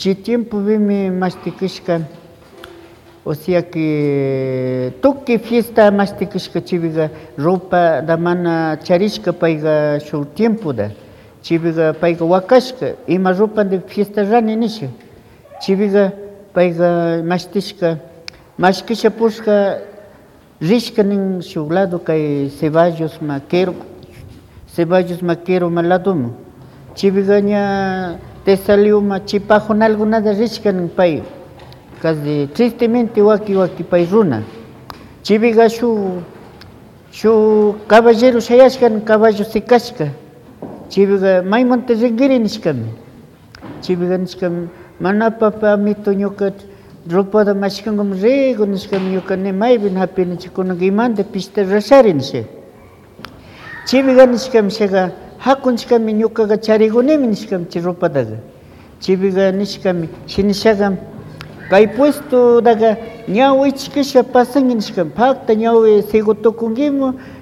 chi tiempo vimi masticashka, o sea que tuki fiesta masticashka chiviga ropa da mana charishka paiga su tiempo da, chiviga paiga wakashka, ima ropa de fiesta rani nisha, chiviga paiga mastishka, mashkisha pushka rishka nin su lado kay Ceballos Maquero maladomo, chivigaña te salió ma chipajon algo nada rishka nin pay, casi tristemente waki pay runa, chiviga su caballero shayashka caballo sikashka, chiviga maymonte ringiri nishkami, chiviga nishkami mana papa mito ñuka ropa da mashkangum rego nishkami ñuka ne maybin hapini chikuna gimande pista rashari nishe. Chiviga nishkami shaga hakun nishkami ñukaga charigunimi nishkami chi ropa daga. Chiviga nishkami shinishaga kay puesto daga ñawi chikisha pasangi nishkami pakta ñawi segutukungimo